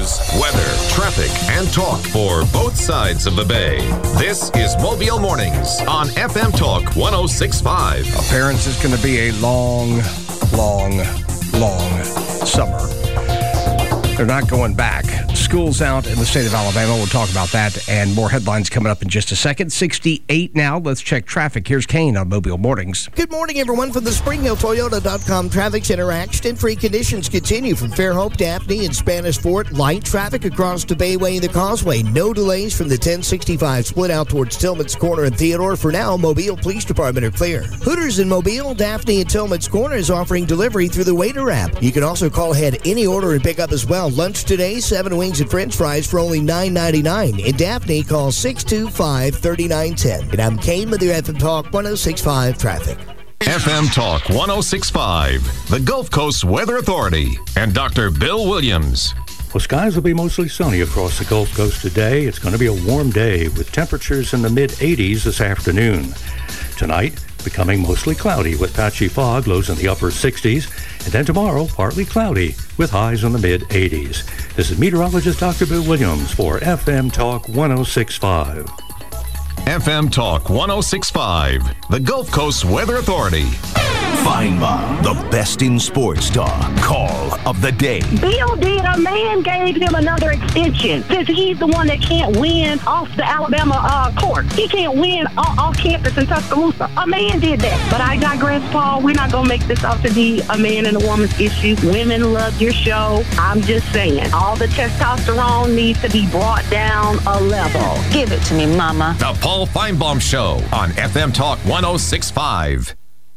news, weather, traffic, and talk for both sides of the bay. This is Mobile Mornings on FM Talk 106.5. Appearance is going to be a long summer. They're not going back. School's out in the state of Alabama. We'll talk about that and more headlines coming up in just a second. 68 now. Let's check traffic. Here's Kane on Mobile Mornings. Good morning, everyone. From the SpringHillToyota.com Traffic Center, accident-free conditions continue from Fairhope, Daphne, and Spanish Fort. Light traffic across the Bayway and the Causeway. No delays from the 1065 split out towards Tillman's Corner and Theodore. For now, Mobile Police Department are clear. Hooters in Mobile, Daphne, and Tillman's Corner is offering delivery through the Waiter app. You can also call ahead any order and pick up as well. Lunch today, 7 wings and french fries for only $9.99. In Daphne, call 625-3910. And I'm Kane with your FM Talk 106.5 Traffic. FM Talk 106.5, the Gulf Coast Weather Authority, and Dr. Bill Williams. Well, skies will be mostly sunny across the Gulf Coast today. It's going to be a warm day with temperatures in the mid-80s this afternoon. Tonight, becoming mostly cloudy with patchy fog, lows in the upper 60s. And then tomorrow, partly cloudy with highs in the mid-80s. This is meteorologist Dr. Bill Williams for FM Talk 106.5. FM Talk 106.5, the Gulf Coast Weather Authority. Feinbaum, the best in sports talk. Call of the day. Bill did. A man gave him another extension since he's the one that can't win off the Alabama court. He can't win off campus in Tuscaloosa. A man did that. But I digress, Paul. We're not going to make this out to be a man and a woman's issue. Women love your show. I'm just saying, all the testosterone needs to be brought down a level. Give it to me, mama. The Paul Feinbaum Show on FM Talk 106.5.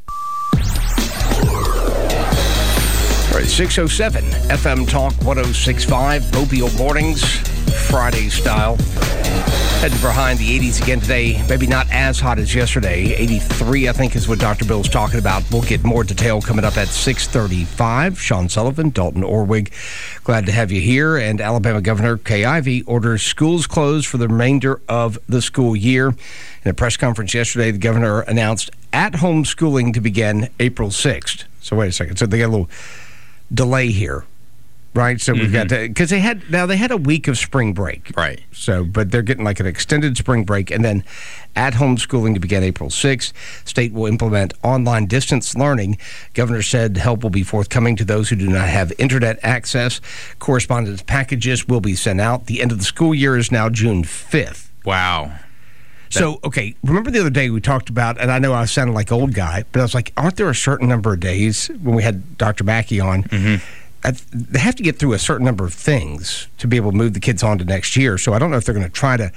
All right, 6:07, FM Talk 106.5, Mobile Mornings, Friday style. Heading for high in the 80s again today. Maybe not as hot as yesterday. 83, I think, is what Dr. Bill's talking about. We'll get more detail coming up at 6:35. Sean Sullivan, Dalton Orwig, glad to have you here. And Alabama Governor Kay Ivey orders schools closed for the remainder of the school year. In a press conference yesterday, the governor announced at-home schooling to begin April 6th. So wait a second. So they got a little delay here, right? So we've got to, because they had a week of spring break, right? So, but they're getting like an extended spring break, and then at-home schooling to begin April 6th. State will implement online distance learning. Governor said help will be forthcoming to those who do not have internet access. Correspondence packages will be sent out. The end of the school year is now June 5th. Wow. So, okay, remember the other day we talked about, and I know I sounded like old guy, but I was like, aren't there a certain number of days when we had Dr. Mackey on? They have to get through a certain number of things to be able to move the kids on to next year. So I don't know if they're going to try to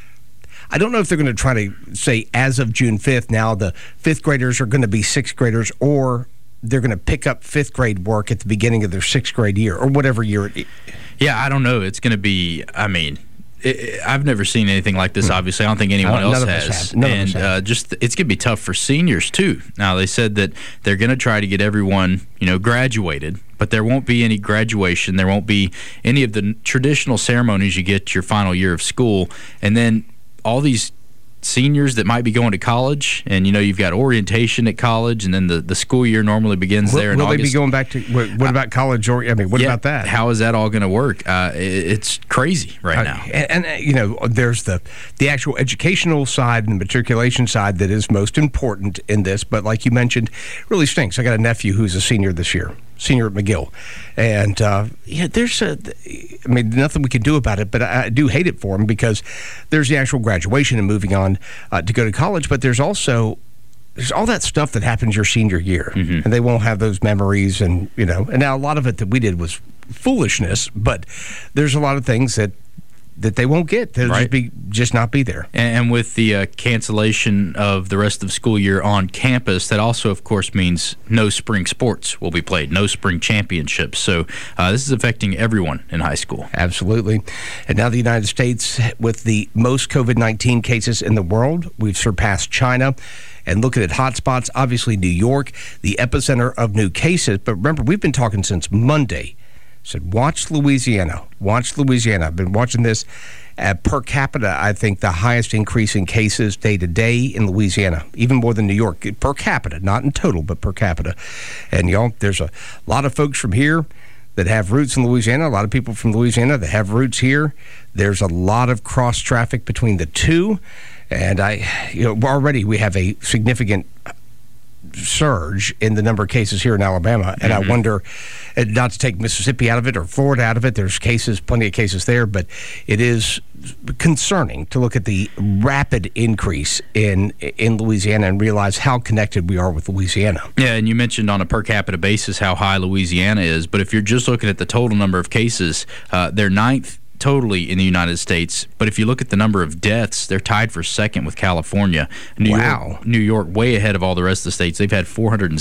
say as of June 5th, now the fifth graders are going to be sixth graders, or they're going to pick up fifth grade work at the beginning of their sixth grade year, or whatever year. Yeah, I don't know. It's going to be, I've never seen anything like this, obviously. I don't think anyone else has. And it's going to be tough for seniors, too. Now, they said that they're going to try to get everyone, graduated, but there won't be any graduation. There won't be any of the traditional ceremonies you get your final year of school. And then all these seniors that might be going to college, and you've got orientation at college, and then the school year normally begins there in August. Will they be going back to what about college? What about that? How is that all going to work? It's crazy right now. And there's the actual educational side and the matriculation side that is most important in this. But like you mentioned, it really stinks. I got a nephew who's a senior this year. Senior at McGill. And, there's nothing we can do about it, but I do hate it for him because there's the actual graduation and moving on to go to college, but there's all that stuff that happens your senior year, and they won't have those memories, and now a lot of it that we did was foolishness, but there's a lot of things that they won't get. They'll just not be there. And with the cancellation of the rest of the school year on campus, that also, of course, means no spring sports will be played, no spring championships. So this is affecting everyone in high school. Absolutely. And now the United States, with the most COVID-19 cases in the world, we've surpassed China. And looking at hotspots, obviously New York, the epicenter of new cases. But remember, we've been talking since Monday. Said, watch Louisiana. I've been watching this per capita. I think the highest increase in cases day to day in Louisiana, even more than New York, per capita, not in total, but per capita. And, there's a lot of folks from here that have roots in Louisiana, a lot of people from Louisiana that have roots here. There's a lot of cross traffic between the two, and already we have a significant surge in the number of cases here in Alabama, and I wonder, not to take Mississippi out of it or Florida out of it, there's plenty of cases there, but it is concerning to look at the rapid increase in Louisiana and realize how connected we are with Louisiana. Yeah, and you mentioned on a per capita basis how high Louisiana is, but if you're just looking at the total number of cases, they're ninth totally in the United States, but if you look at the number of deaths, they're tied for second with California. New York way ahead of all the rest of the states. They've had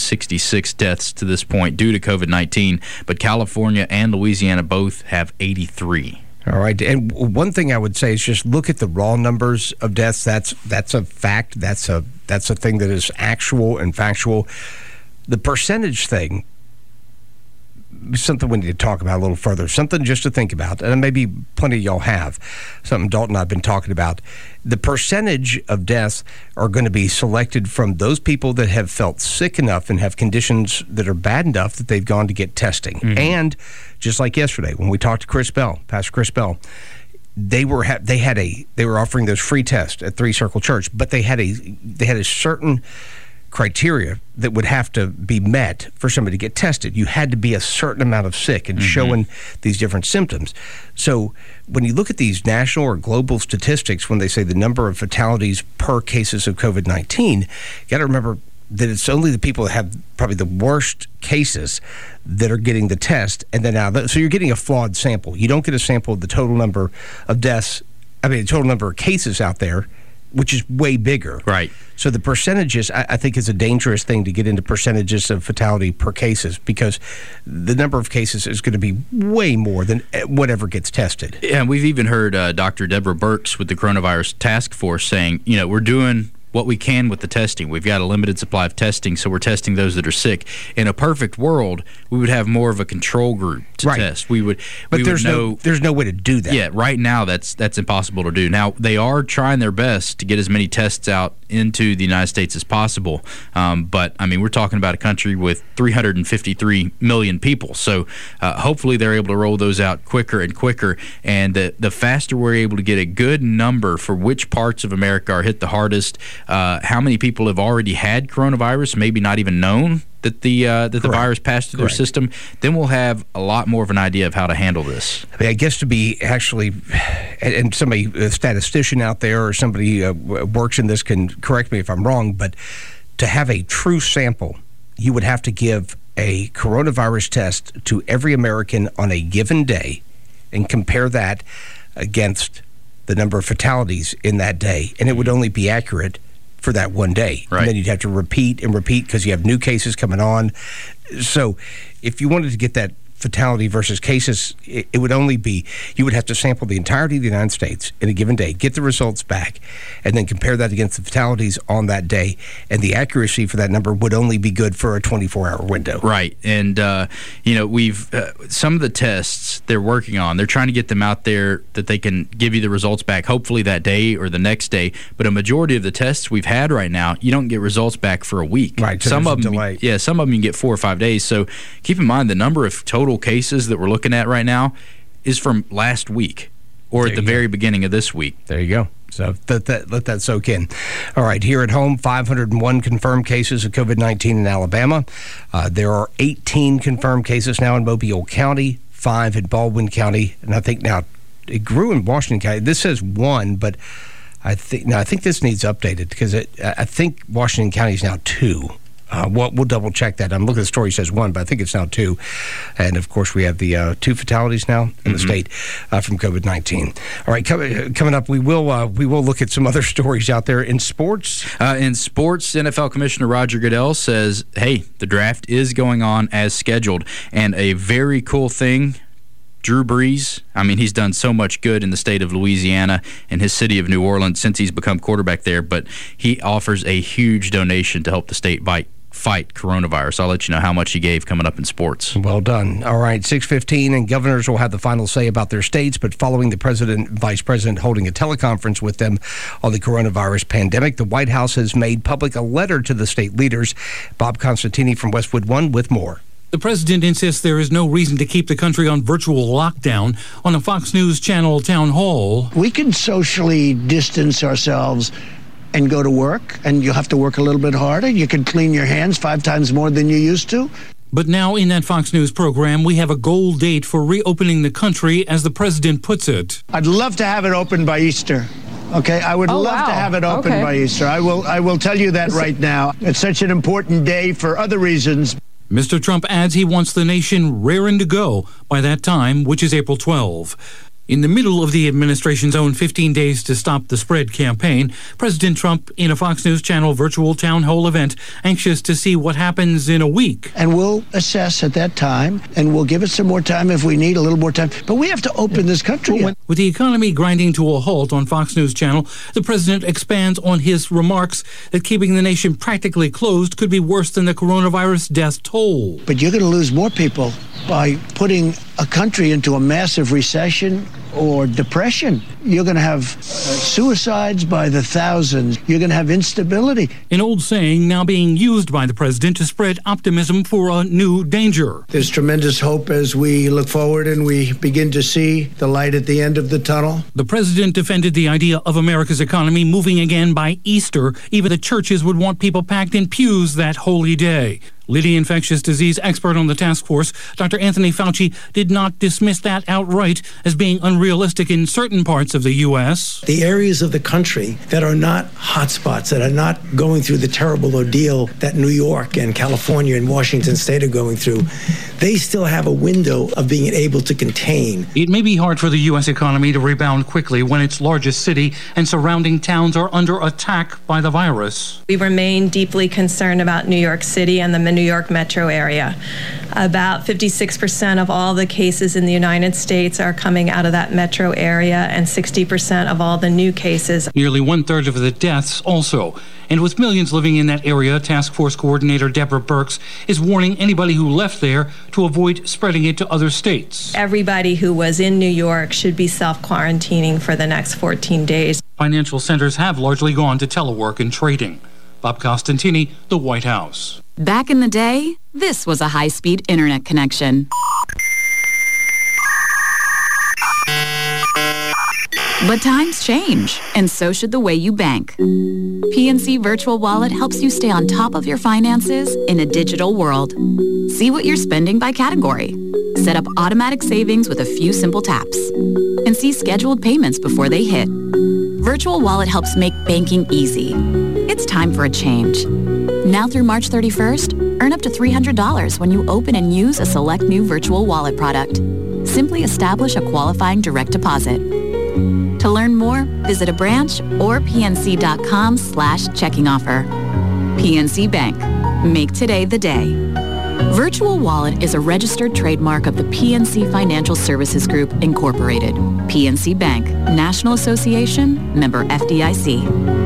466 deaths to this point due to COVID-19, but California and Louisiana both have 83. All right, and one thing I would say is just look at the raw numbers of deaths. That's a fact. That's a thing that is actual and factual. The percentage thing, something we need to talk about a little further, something just to think about, and maybe plenty of y'all have, something Dalton and I have been talking about. The percentage of deaths are going to be selected from those people that have felt sick enough and have conditions that are bad enough that they've gone to get testing. And just like yesterday when we talked to Pastor Chris Bell, they were offering those free tests at Three Circle Church, but they had a certain criteria that would have to be met for somebody to get tested. You had to be a certain amount of sick and showing these different symptoms. So when you look at these national or global statistics, when they say the number of fatalities per cases of COVID-19, you got to remember that it's only the people that have probably the worst cases that are getting the test. And then so you're getting a flawed sample. You don't get a sample of the total number of deaths, the total number of cases out there, which is way bigger. Right. So the percentages, I think, is a dangerous thing to get into percentages of fatality per cases, because the number of cases is going to be way more than whatever gets tested. Yeah, and we've even heard Dr. Deborah Birx with the Coronavirus Task Force saying, we're doing what we can with the testing. We've got a limited supply of testing, so we're testing those that are sick. In a perfect world, we would have more of a control group to test. But there's no way to do that. Yeah, right now that's impossible to do. Now, they are trying their best to get as many tests out into the United States as possible. But, we're talking about a country with 353 million people. So hopefully they're able to roll those out quicker and quicker. And the faster we're able to get a good number for which parts of America are hit the hardest, how many people have already had coronavirus, maybe not even known that the virus passed through their system, then we'll have a lot more of an idea of how to handle this. I guess to be actually, and somebody, a statistician out there or somebody works in this can correct me if I'm wrong, but to have a true sample, you would have to give a coronavirus test to every American on a given day and compare that against the number of fatalities in that day, and it would only be accurate for that one day. Right. And then you'd have to repeat and repeat because you have new cases coming on. So if you wanted to get that fatality versus cases, it would only be, you would have to sample the entirety of the United States in a given day, get the results back, and then compare that against the fatalities on that day. And the accuracy for that number would only be good for a 24-hour window. Right. And, we've some of the tests they're working on, they're trying to get them out there that they can give you the results back, hopefully that day or the next day. But a majority of the tests we've had right now, you don't get results back for a week. Right. So some of them, delay. Yeah, some of them you can get 4 or 5 days. So keep in mind the number of total cases that we're looking at right now is from last week or at the very beginning of this week. There you go. So let that soak in. All right, here at home, 501 confirmed cases of COVID-19 in Alabama. There are 18 confirmed cases now in Mobile County, 5 in Baldwin County, and I think now it grew in Washington County. This says 1, but I think this needs updated because I think Washington County is now 2. We'll double check that. I'm looking at the story, it says 1, but I think it's now 2. And of course, we have the 2 fatalities now in the state from COVID-19. All right, coming up, we will look at some other stories out there in sports. In sports, NFL Commissioner Roger Goodell says, hey, the draft is going on as scheduled. And a very cool thing, Drew Brees, he's done so much good in the state of Louisiana and his city of New Orleans since he's become quarterback there, but he offers a huge donation to help the state fight coronavirus. I'll let you know how much he gave coming up in sports. Well done. All right, 6:15, and governors will have the final say about their states, but following the president and vice president holding a teleconference with them on the coronavirus pandemic, the White House has made public a letter to the state leaders. Bob Constantini from Westwood One with more. The president insists there is no reason to keep the country on virtual lockdown on a Fox News Channel town hall. We can socially distance ourselves and go to work, and you'll have to work a little bit harder. You can clean your hands 5 times more than you used to. But now in that Fox News program, we have a goal date for reopening the country, as the president puts it. I'd love to have it open by Easter. Okay, I would love to have it open by Easter. I will tell you that right now. It's such an important day for other reasons. Mr. Trump adds he wants the nation raring to go by that time, which is April 12. In the middle of the administration's own 15 Days to Stop the Spread campaign, President Trump in a Fox News Channel virtual town hall event, anxious to see what happens in a week. And we'll assess at that time, and we'll give it some more time if we need a little more time. But we have to open this country up. With the economy grinding to a halt on Fox News Channel, the president expands on his remarks that keeping the nation practically closed could be worse than the coronavirus death toll. But you're going to lose more people by putting a country into a massive recession or depression. You're going to have suicides by the thousands. You're going to have instability. An old saying now being used by the president to spread optimism for a new danger. There's tremendous hope as we look forward and we begin to see the light at the end of the tunnel. The president defended the idea of America's economy moving again by Easter. Even the churches would want people packed in pews that holy day. Leading infectious disease expert on the task force, Dr. Anthony Fauci, did not dismiss that outright as being unrealistic in certain parts of the U.S. The areas of the country that are not hotspots, that are not going through the terrible ordeal that New York and California and Washington State are going through, they still have a window of being able to contain. It may be hard for the U.S. economy to rebound quickly when its largest city and surrounding towns are under attack by the virus. We remain deeply concerned about New York City and the New York metro area. About 56% of all the cases in the United States are coming out of that metro area, and 60% of all the new cases. Nearly 1/3 of the deaths also. And with millions living in that area, Task Force Coordinator Deborah Birx is warning anybody who left there to avoid spreading it to other states. Everybody who was in New York should be self-quarantining for the next 14 days. Financial centers have largely gone to telework and trading. Bob Costantini, the White House. Back in the day, this was a high-speed internet connection. But times change, and so should the way you bank. PNC Virtual Wallet helps you stay on top of your finances in a digital world. See what you're spending by category. Set up automatic savings with a few simple taps. And see scheduled payments before they hit. Virtual Wallet helps make banking easy. It's time for a change. Now through March 31st, earn up to $300 when you open and use a select new Virtual Wallet product. Simply establish a qualifying direct deposit. To learn more, visit a branch or pnc.com/checking offer. PNC Bank. Make today the day. Virtual Wallet is a registered trademark of the PNC Financial Services Group, Incorporated. PNC Bank. National Association. Member FDIC.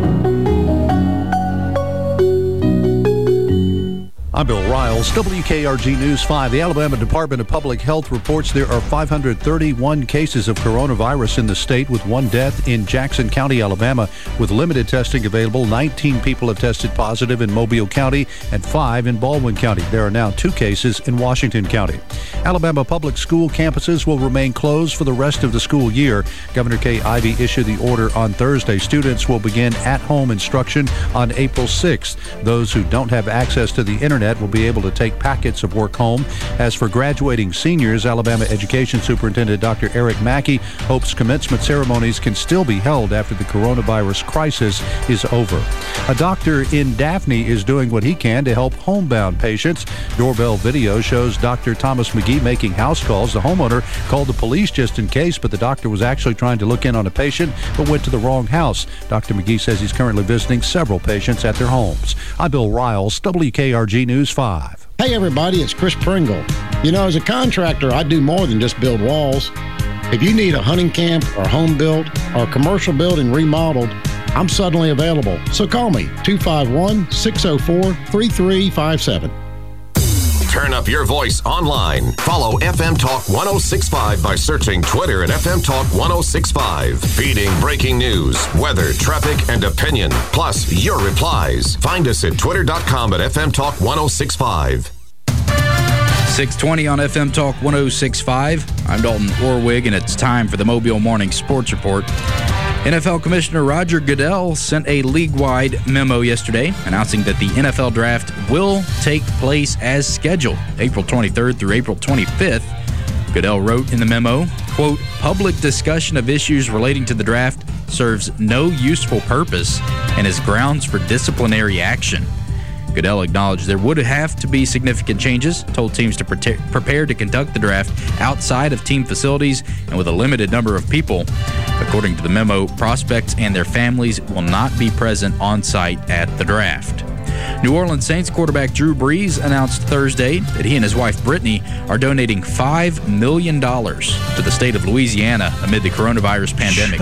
I'm Bill Riles, WKRG News 5. The Alabama Department of Public Health reports there are 531 cases of coronavirus in the state, with 1 death in Jackson County, Alabama. With limited testing available, 19 people have tested positive in Mobile County and 5 in Baldwin County. There are now 2 cases in Washington County. Alabama public school campuses will remain closed for the rest of the school year. Governor Kay Ivey issued the order on Thursday. Students will begin at-home instruction on April 6th. Those who don't have access to the internet will be able to take packets of work home. As for graduating seniors, Alabama Education Superintendent Dr. Eric Mackey hopes commencement ceremonies can still be held after the coronavirus crisis is over. A doctor in Daphne is doing what he can to help homebound patients. Doorbell video shows Dr. Thomas McGee making house calls. The homeowner called the police just in case, but the doctor was actually trying to look in on a patient but went to the wrong house. Dr. McGee says he's currently visiting several patients at their homes. I'm Bill Riles, WKRG News 5. Hey everybody, it's Chris Pringle. You know, as a contractor, I do more than just build walls. If you need a hunting camp or home built or a commercial building remodeled, I'm suddenly available. So call me, 251-604-3357. Turn up your voice online. Follow FM Talk 1065 by searching Twitter at FM Talk 1065. Feeding breaking news, weather, traffic, and opinion, plus your replies. Find us at twitter.com at FM Talk 1065. 6:20 on FM Talk 106.5. I'm Dalton Orwig, and it's time for the Mobile Morning Sports Report. NFL Commissioner Roger Goodell sent a league-wide memo yesterday announcing that the NFL Draft will take place as scheduled, April 23rd through April 25th. Goodell wrote in the memo, quote, "Public discussion of issues relating to the draft serves no useful purpose and is grounds for disciplinary action." Goodell acknowledged there would have to be significant changes, told teams to prepare to conduct the draft outside of team facilities and with a limited number of people. According to the memo, prospects and their families will not be present on site at the draft. New Orleans Saints quarterback Drew Brees announced Thursday that he and his wife Brittany are donating $5 million to the state of Louisiana amid the coronavirus pandemic.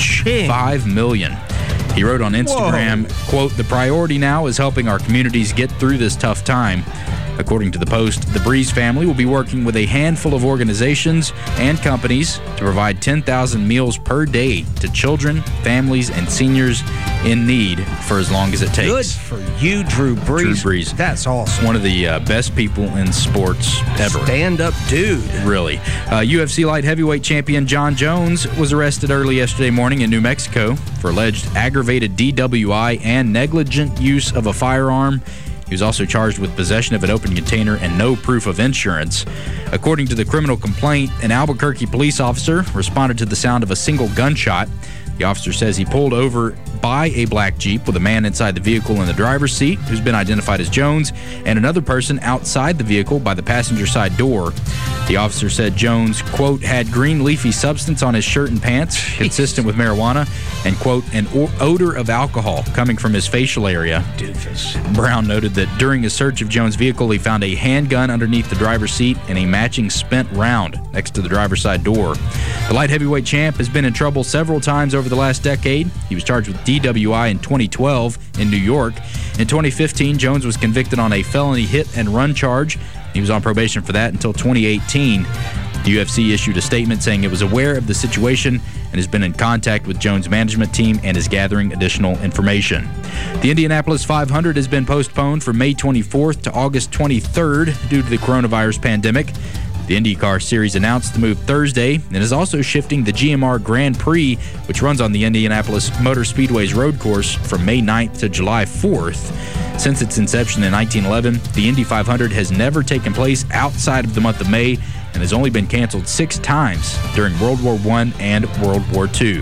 $5 million. He wrote on Instagram, quote, "The priority now is helping our communities get through this tough time." According to the Post, the Brees family will be working with a handful of organizations and companies to provide 10,000 meals per day to children, families, and seniors in need for as long as it takes. Good for you, Drew Brees. Drew Brees. That's awesome. One of the best people in sports ever. Stand-up dude. Really. UFC light heavyweight champion John Jones was arrested early yesterday morning in New Mexico for alleged aggravated DWI and negligent use of a firearm. He was also charged with possession of an open container and no proof of insurance. According to the criminal complaint, an Albuquerque police officer responded to the sound of a single gunshot. The officer says he pulled over by a black Jeep with a man inside the vehicle in the driver's seat, who's been identified as Jones, and another person outside the vehicle by the passenger side door. The officer said Jones, quote, had green leafy substance on his shirt and pants, consistent with marijuana, and, quote, an odor of alcohol coming from his facial area. Doofus. Brown noted that during a search of Jones' vehicle, he found a handgun underneath the driver's seat and a matching spent round next to the driver's side door. The light heavyweight champ has been in trouble several times over the last decade. He was charged with DWI in 2012 in New York. In 2015, Jones was convicted on a felony hit and run charge. He was on probation for that until 2018. The UFC issued a statement saying it was aware of the situation and has been in contact with Jones' management team and is gathering additional information. The Indianapolis 500 has been postponed from May 24th to August 23rd due to the coronavirus pandemic. The IndyCar Series announced the move Thursday and is also shifting the GMR Grand Prix, which runs on the Indianapolis Motor Speedway's road course, from May 9th to July 4th. Since its inception in 1911, the Indy 500 has never taken place outside of the month of May and has only been canceled 6 times during World War I and World War II.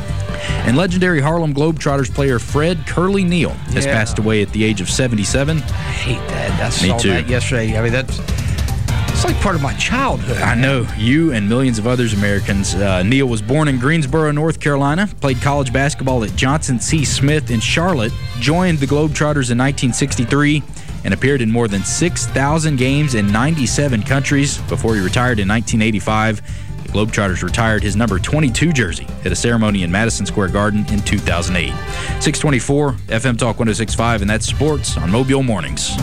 And legendary Harlem Globetrotters player Fred Curly Neal has passed away at the age of 77. I hate that. I Me saw too. that yesterday. I mean, it's like part of my childhood. I know. You and millions of others Americans. Neal was born in Greensboro, North Carolina, played college basketball at Johnson C. Smith in Charlotte, joined the Globetrotters in 1963, and appeared in more than 6,000 games in 97 countries before he retired in 1985. The Globetrotters retired his number 22 jersey at a ceremony in Madison Square Garden in 2008. 624, FM Talk 106.5, and that's sports on Mobile Mornings.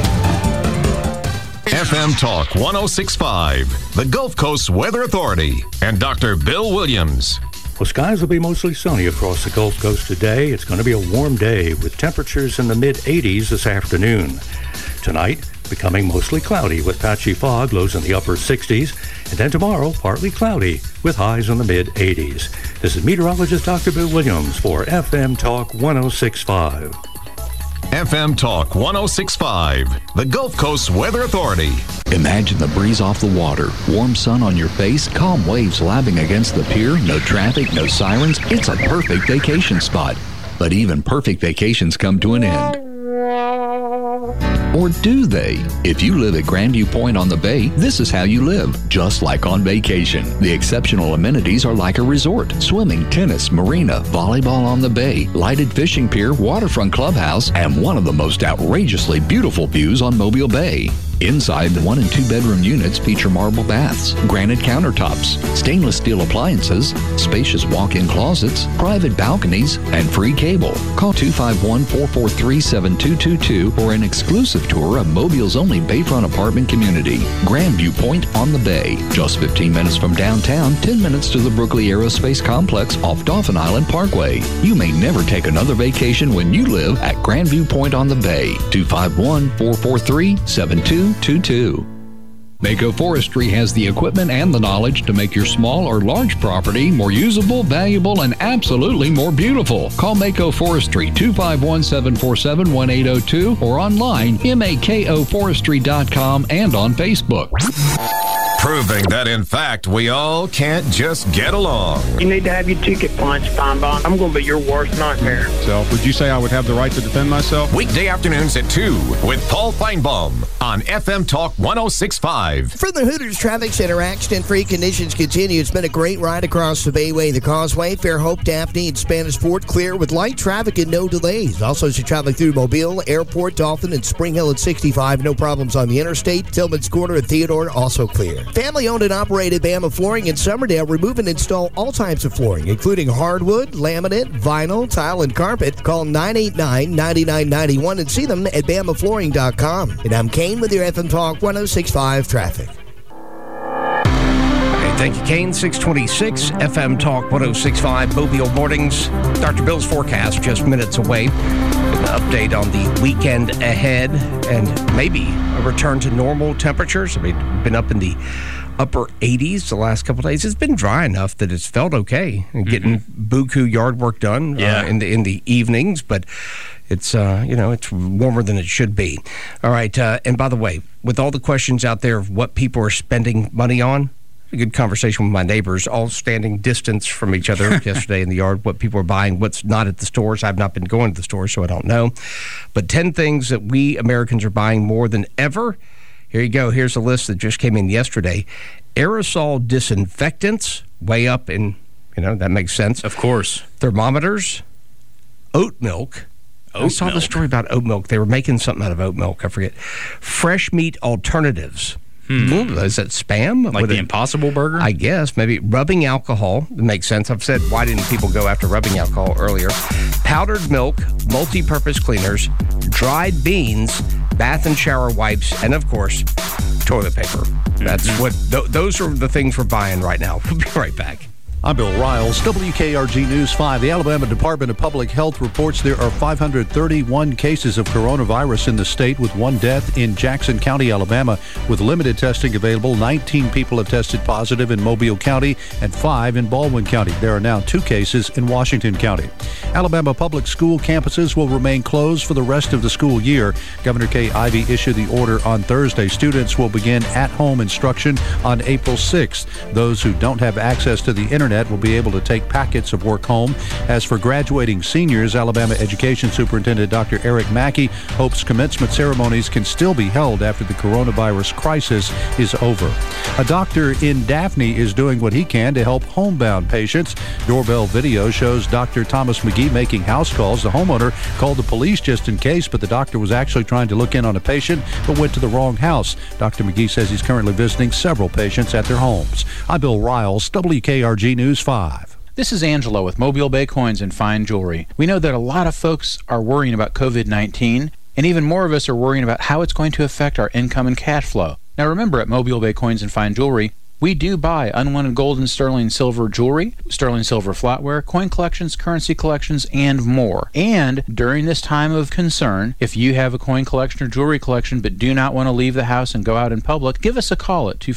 FM Talk 106.5, the Gulf Coast Weather Authority, and Dr. Bill Williams. Well, skies will be mostly sunny across the Gulf Coast today. It's going to be a warm day with temperatures in the mid-80s this afternoon. Tonight, becoming mostly cloudy with patchy fog, lows in the upper 60s. And then tomorrow, partly cloudy with highs in the mid-80s. This is meteorologist Dr. Bill Williams for FM Talk 106.5. FM Talk 106.5, the Gulf Coast Weather Authority. Imagine the breeze off the water, warm sun on your face, calm waves lapping against the pier, no traffic, no sirens. It's a perfect vacation spot. But even perfect vacations come to an end. Or do they? If you live at Grandview Point on the Bay, this is how you live, just like on vacation. The exceptional amenities are like a resort. Swimming, tennis, marina, volleyball on the bay, lighted fishing pier, waterfront clubhouse, and one of the most outrageously beautiful views on Mobile Bay. Inside, the 1- and 2-bedroom units feature marble baths, granite countertops, stainless steel appliances, spacious walk-in closets, private balconies, and free cable. Call 251-443-7222 for an exclusive tour of Mobile's only bayfront apartment community, Grandview Point on the Bay. Just 15 minutes from downtown, 10 minutes to the Brookley Aerospace Complex off Dauphin Island Parkway. You may never take another vacation when you live at Grandview Point on the Bay. 251-443-7222. Mako Forestry has the equipment and the knowledge to make your small or large property more usable, valuable, and absolutely more beautiful. Call Mako Forestry 251-747-1802 or online makoforestry.com and on Facebook. Proving that, in fact, we all can't just get along. You need to have your ticket punched, Feinbaum. I'm going to be your worst nightmare. So, would you say I would have the right to defend myself? Weekday afternoons at 2 with Paul Feinbaum on FM Talk 106.5. From the Hooters Traffic Center, accident-free conditions continue. It's been a great ride across the Bayway, the Causeway, Fairhope, Daphne, and Spanish Fort clear with light traffic and no delays. Also, as you travel through Mobile, Airport, Dolphin, and Spring Hill at 65, no problems on the interstate. Tillman's Corner and Theodore also clear. Family-owned and operated Bama Flooring in Somerdale remove and install all types of flooring, including hardwood, laminate, vinyl, tile, and carpet. Call 989-9991 and see them at BamaFlooring.com. And I'm Kane with your FM Talk 106.5 traffic. Thank you, Kane. 626 FM Talk 106.5 Mobile Mornings. Dr. Bill's forecast just minutes away. An update on the weekend ahead and maybe a return to normal temperatures. I mean, we've been up in the upper 80s the last couple of days. It's been dry enough that it's felt okay and getting buku yard work done in the evenings, but it's it's warmer than it should be. All right, and by the way, with all the questions out there of what people are spending money on, a good conversation with my neighbors, all standing distance from each other yesterday in the yard, what people are buying, what's not at the stores. I've not been going to the stores, so I don't know. But 10 things that we Americans are buying more than ever. Here you go. Here's a list that just came in yesterday. Aerosol disinfectants, way up in, that makes sense. Of course. Thermometers, oat milk. I saw the story about oat milk. They were making something out of oat milk. I forget. Fresh meat alternatives. Is that spam? Like the Impossible Burger? I guess. Maybe rubbing alcohol. That makes sense. I've said, why didn't people go after rubbing alcohol earlier? Powdered milk, multi-purpose cleaners, dried beans, bath and shower wipes, and, of course, toilet paper. That's what those are the things we're buying right now. We'll be right back. I'm Bill Riles, WKRG News 5. The Alabama Department of Public Health reports there are 531 cases of coronavirus in the state, with one death in Jackson County, Alabama. With limited testing available, 19 people have tested positive in Mobile County and 5 in Baldwin County. There are now 2 cases in Washington County. Alabama public school campuses will remain closed for the rest of the school year. Governor Kay Ivey issued the order on Thursday. Students will begin at-home instruction on April 6th. Those who don't have access to the internet will be able to take packets of work home. As for graduating seniors, Alabama Education Superintendent Dr. Eric Mackey hopes commencement ceremonies can still be held after the coronavirus crisis is over. A doctor in Daphne is doing what he can to help homebound patients. Doorbell video shows Dr. Thomas McGee making house calls. The homeowner called the police just in case, but the doctor was actually trying to look in on a patient but went to the wrong house. Dr. McGee says he's currently visiting several patients at their homes. I'm Bill Riles, WKRG News 5. This is Angelo with Mobile Bay Coins and Fine Jewelry. We know that a lot of folks are worrying about COVID-19, and even more of us are worrying about how it's going to affect our income and cash flow. Now remember, at Mobile Bay Coins and Fine Jewelry, we do buy unwanted gold and sterling silver jewelry, sterling silver flatware, coin collections, currency collections, and more. And during this time of concern, if you have a coin collection or jewelry collection but do not want to leave the house and go out in public, give us a call at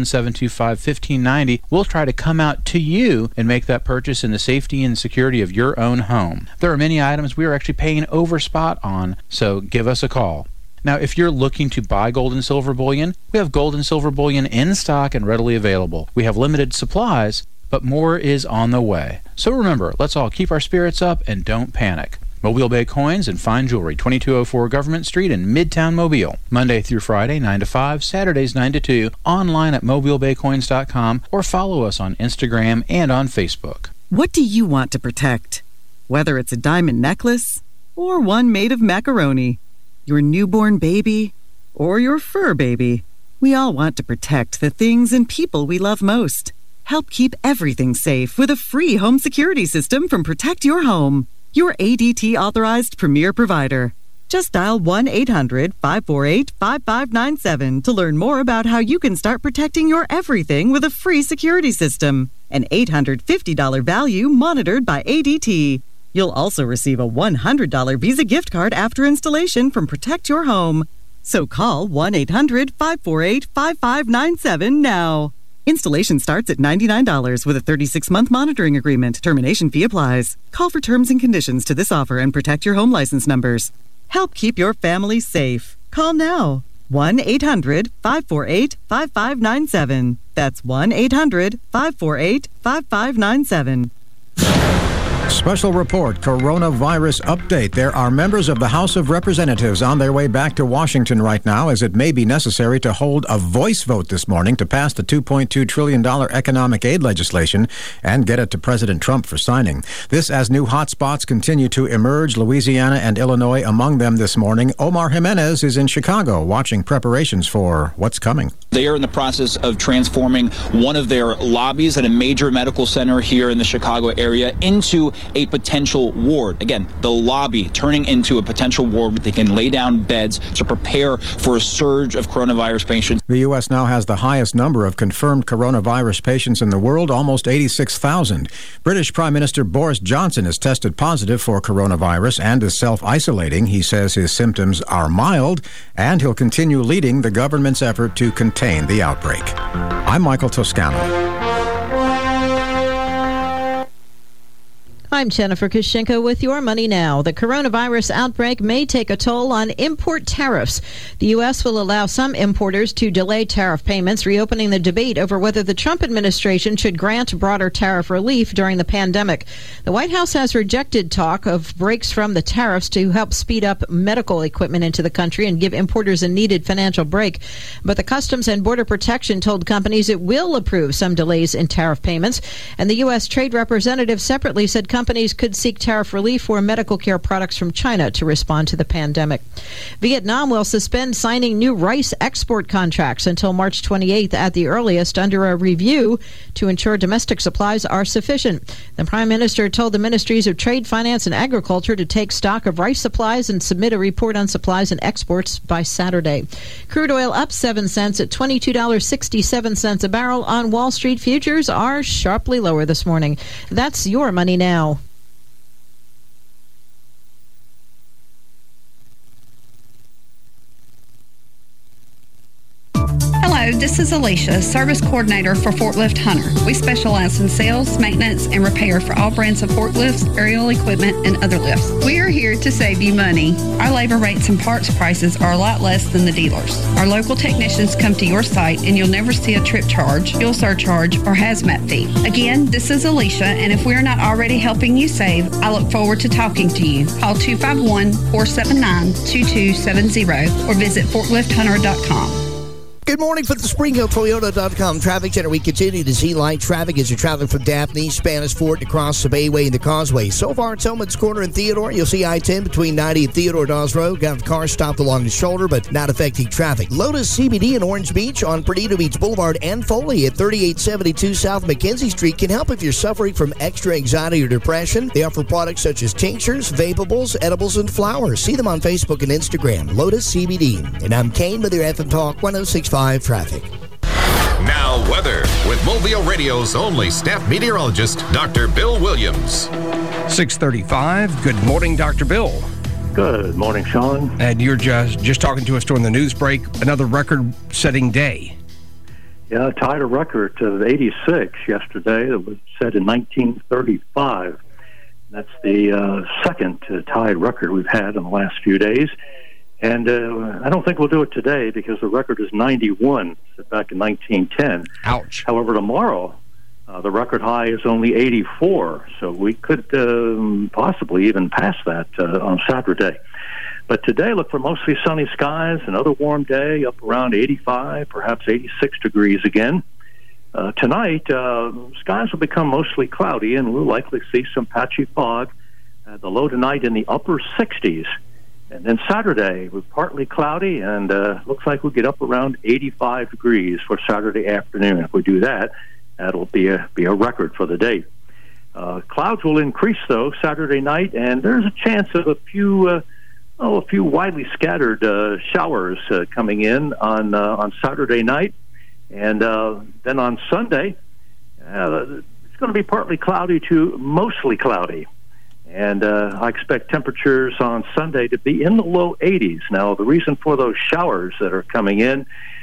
251-725-1590. We'll try to come out to you and make that purchase in the safety and security of your own home. There are many items we are actually paying over spot on, so give us a call. Now, if you're looking to buy gold and silver bullion, we have gold and silver bullion in stock and readily available. We have limited supplies, but more is on the way. So remember, let's all keep our spirits up and don't panic. Mobile Bay Coins and Fine Jewelry, 2204 Government Street in Midtown Mobile. Monday through Friday, 9 to 5, Saturdays 9 to 2, online at mobilebaycoins.com, or follow us on Instagram and on Facebook. What do you want to protect? Whether it's a diamond necklace or one made of macaroni, your newborn baby, or your fur baby, we all want to protect the things and people we love most. Help keep everything safe with a free home security system from Protect Your Home, your ADT-authorized premier provider. Just dial 1-800-548-5597 to learn more about how you can start protecting your everything with a free security system. An $850 value monitored by ADT. You'll also receive a $100 Visa gift card after installation from Protect Your Home. So call 1-800-548-5597 now. Installation starts at $99 with a 36-month monitoring agreement. Termination fee applies. Call for terms and conditions to this offer and protect your home license numbers. Help keep your family safe. Call now. 1-800-548-5597. That's 1-800-548-5597. Special report, coronavirus update. There are members of the House of Representatives on their way back to Washington right now, as it may be necessary to hold a voice vote this morning to pass the $2.2 trillion economic aid legislation and get it to President Trump for signing. This as new hotspots continue to emerge, Louisiana and Illinois among them this morning. Omar Jimenez is in Chicago watching preparations for what's coming. They are in the process of transforming one of their lobbies at a major medical center here in the Chicago area into a potential ward. Again, the lobby turning into a potential ward where they can lay down beds to prepare for a surge of coronavirus patients. The U.S. now has the highest number of confirmed coronavirus patients in the world, almost 86,000. British Prime Minister Boris Johnson has tested positive for coronavirus and is self-isolating. He says his symptoms are mild, and he'll continue leading the government's effort to contain the outbreak. I'm Michael Toscano. I'm Jennifer Kushinka with Your Money Now. The coronavirus outbreak may take a toll on import tariffs. The U.S. will allow some importers to delay tariff payments, reopening the debate over whether the Trump administration should grant broader tariff relief during the pandemic. The White House has rejected talk of breaks from the tariffs to help speed up medical equipment into the country and give importers a needed financial break. But the Customs and Border Protection told companies it will approve some delays in tariff payments. And the U.S. Trade Representative separately said companies could seek tariff relief for medical care products from China to respond to the pandemic. Vietnam will suspend signing new rice export contracts until March 28th at the earliest under a review to ensure domestic supplies are sufficient. The Prime Minister told the Ministries of Trade, Finance, and Agriculture to take stock of rice supplies and submit a report on supplies and exports by Saturday. Crude oil up 7 cents at $22.67 a barrel. On Wall Street, futures are sharply lower this morning. That's Your Money Now. Hello, this is Alicia, Service Coordinator for Forklift Hunter. We specialize in sales, maintenance, and repair for all brands of forklifts, aerial equipment, and other lifts. We are here to save you money. Our labor rates and parts prices are a lot less than the dealers. Our local technicians come to your site and you'll never see a trip charge, fuel surcharge, or hazmat fee. Again, this is Alicia, and if we're not already helping you save, I look forward to talking to you. Call 251-479-2270 or visit forklifthunter.com. Good morning from the SpringHillToyota.com Traffic Center. We continue to see light traffic as you're traveling from Daphne, Spanish Fort, across the Bayway and the Causeway. So far, it's Tillman's Corner and Theodore. You'll see I-10 between 90 and Theodore Dawes Road. Got cars stopped along the shoulder, but not affecting traffic. Lotus CBD in Orange Beach on Perdido Beach Boulevard and Foley at 3872 South Mackenzie Street can help if you're suffering from extra anxiety or depression. They offer products such as tinctures, vapables, edibles, and flowers. See them on Facebook and Instagram. Lotus CBD. And I'm Kane with your FM Talk 106.5 traffic. Now weather with Mobile Radio's only staff meteorologist, Dr. Bill Williams. 6:35. Good morning, Dr. Bill. Good morning, Sean. And you're just talking to us during the news break. Another record-setting day. Yeah, tied a record of 86 yesterday that was set in 1935. That's the second tied record we've had in the last few days. And I don't think we'll do it today because the record is 91, set back in 1910. Ouch. However, tomorrow, the record high is only 84, so we could possibly even pass that on Saturday. But today, look for mostly sunny skies, another warm day, up around 85, perhaps 86 degrees again. Tonight, skies will become mostly cloudy, and we'll likely see some patchy fog. The low tonight in the upper 60s. And then Saturday was partly cloudy, and looks like we'll get up around 85 degrees for Saturday afternoon. If we do that, that'll be a record for the day. Clouds will increase, though, Saturday night, and there's a chance of a few widely scattered showers coming in on Saturday night. And then on Sunday, it's going to be partly cloudy to mostly cloudy. And I expect temperatures on Sunday to be in the low 80s. Now, the reason for those showers that are coming in